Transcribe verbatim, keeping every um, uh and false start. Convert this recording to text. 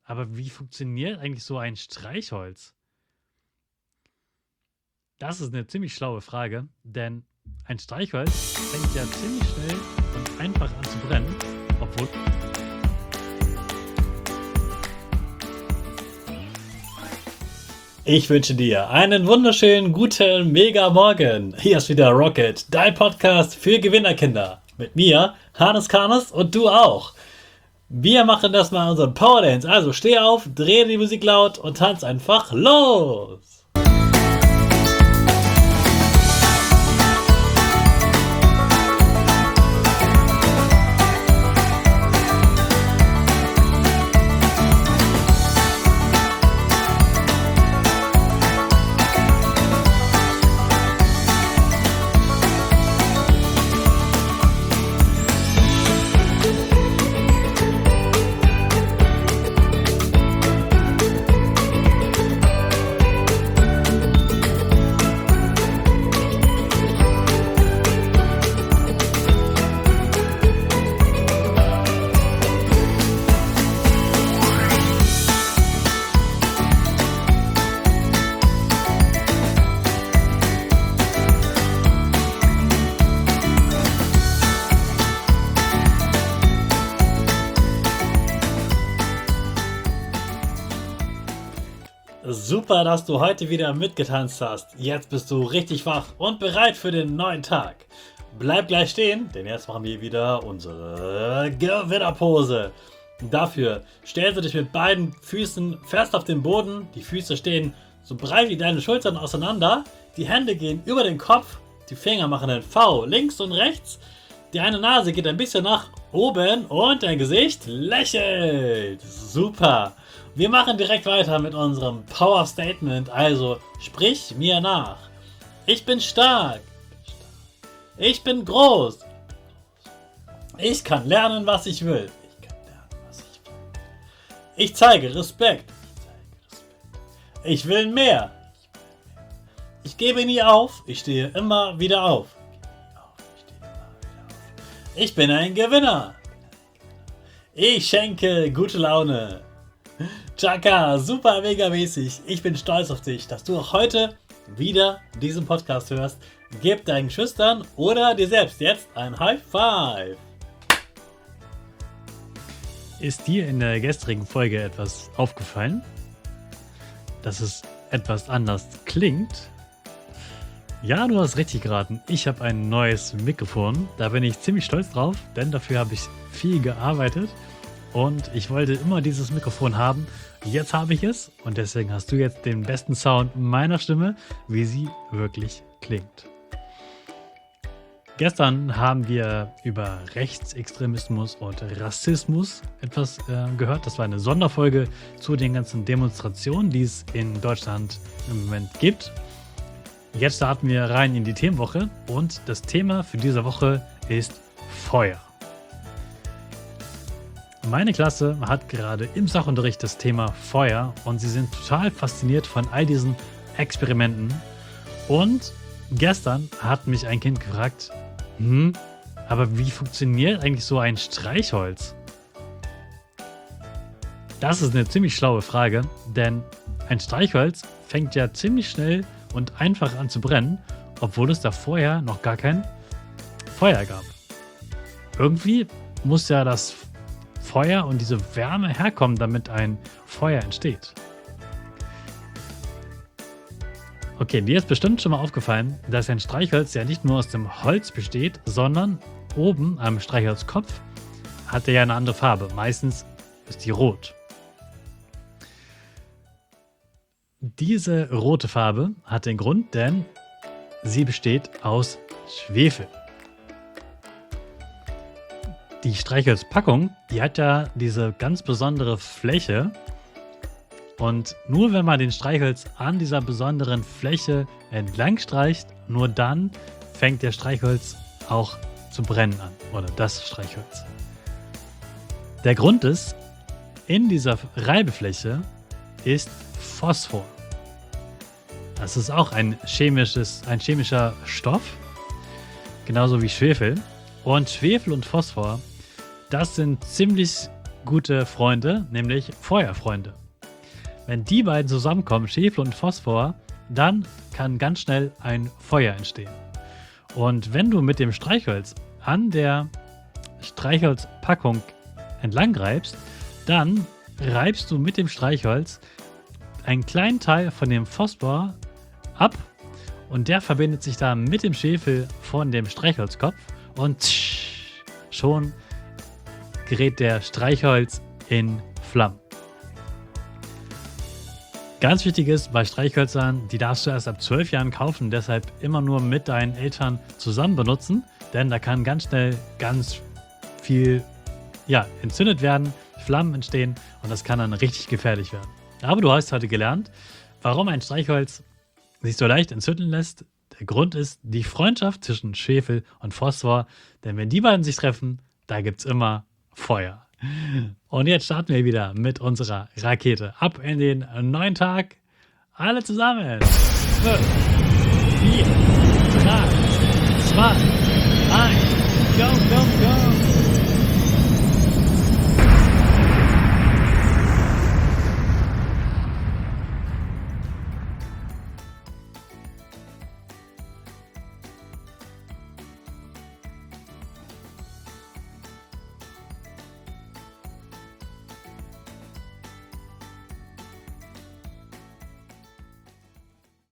Aber wie funktioniert eigentlich so ein Streichholz? Das ist eine ziemlich schlaue Frage, denn ein Streichholz fängt ja ziemlich schnell und einfach an zu brennen, obwohl... Ich wünsche dir einen wunderschönen, guten, mega Morgen. Hier ist wieder Rocket, dein Podcast für Gewinnerkinder. Mit mir, Hannes Karnes und du auch. Wir machen das mal unseren Power Dance. Also steh auf, dreh die Musik laut und tanz einfach los. Super, dass du heute wieder mitgetanzt hast. Jetzt bist du richtig wach und bereit für den neuen Tag. Bleib gleich stehen, denn jetzt machen wir wieder unsere Gewinnerpose. Dafür stellst du dich mit beiden Füßen fest auf den Boden. Die Füße stehen so breit wie deine Schultern auseinander. Die Hände gehen über den Kopf. Die Finger machen ein V links und rechts. Deine Nase geht ein bisschen nach oben und dein Gesicht lächelt. Super. Wir machen direkt weiter mit unserem Power Statement, also sprich mir nach. Ich bin stark. Ich bin groß. Ich kann lernen, was ich will. Ich kann lernen, was ich will. Ich zeige Respekt. Ich will mehr. Ich gebe nie auf. Ich stehe immer wieder auf. Ich bin ein Gewinner. Ich schenke gute Laune. Chaka, super mega mäßig. Ich bin stolz auf dich, dass du auch heute wieder diesen Podcast hörst. Gib deinen Schüchtern oder dir selbst jetzt ein High Five. Ist dir in der gestrigen Folge etwas aufgefallen? Dass es etwas anders klingt? Ja, du hast richtig geraten. Ich habe ein neues Mikrofon. Da bin ich ziemlich stolz drauf, denn dafür habe ich viel gearbeitet. Und ich wollte immer dieses Mikrofon haben. Jetzt habe ich es und deswegen hast du jetzt den besten Sound meiner Stimme, wie sie wirklich klingt. Gestern haben wir über Rechtsextremismus und Rassismus etwas äh, gehört. Das war eine Sonderfolge zu den ganzen Demonstrationen, die es in Deutschland im Moment gibt. Jetzt starten wir rein in die Themenwoche und das Thema für diese Woche ist Feuer. Meine Klasse hat gerade im Sachunterricht das Thema Feuer und sie sind total fasziniert von all diesen Experimenten. Und gestern hat mich ein Kind gefragt, hm, aber wie funktioniert eigentlich so ein Streichholz? Das ist eine ziemlich schlaue Frage, denn ein Streichholz fängt ja ziemlich schnell und einfach an zu brennen, obwohl es da vorher noch gar kein Feuer gab. Irgendwie muss ja das Feuer und diese Wärme herkommen, damit ein Feuer entsteht. Okay, dir ist bestimmt schon mal aufgefallen, dass ein Streichholz ja nicht nur aus dem Holz besteht, sondern oben am Streichholzkopf hat er ja eine andere Farbe. Meistens ist die rot. Diese rote Farbe hat den Grund, denn sie besteht aus Schwefel. Die Streichholzpackung, die hat ja diese ganz besondere Fläche und nur wenn man den Streichholz an dieser besonderen Fläche entlang streicht, nur dann fängt der Streichholz auch zu brennen an oder das Streichholz. Der Grund ist, in dieser Reibefläche ist Phosphor. Das ist auch ein chemisches, ein chemischer Stoff, genauso wie Schwefel. Und Schwefel und Phosphor, das sind ziemlich gute Freunde, nämlich Feuerfreunde. Wenn die beiden zusammenkommen, Schwefel und Phosphor, dann kann ganz schnell ein Feuer entstehen. Und wenn du mit dem Streichholz an der Streichholzpackung entlang reibst, dann reibst du mit dem Streichholz einen kleinen Teil von dem Phosphor ab und der verbindet sich dann mit dem Schwefel von dem Streichholzkopf und tsch, schon gerät der Streichholz in Flammen. Ganz wichtig ist bei Streichhölzern, die darfst du erst ab zwölf Jahren kaufen, deshalb immer nur mit deinen Eltern zusammen benutzen, denn da kann ganz schnell ganz viel ja, entzündet werden, Flammen entstehen und das kann dann richtig gefährlich werden. Aber du hast heute gelernt, warum ein Streichholz sich so leicht entzünden lässt. Der Grund ist die Freundschaft zwischen Schwefel und Phosphor, denn wenn die beiden sich treffen, da gibt es immer Feuer. Und jetzt starten wir wieder mit unserer Rakete. Ab in den neuen Tag. Alle zusammen. fünf, vier, drei, zwei, eins. Go, go, go.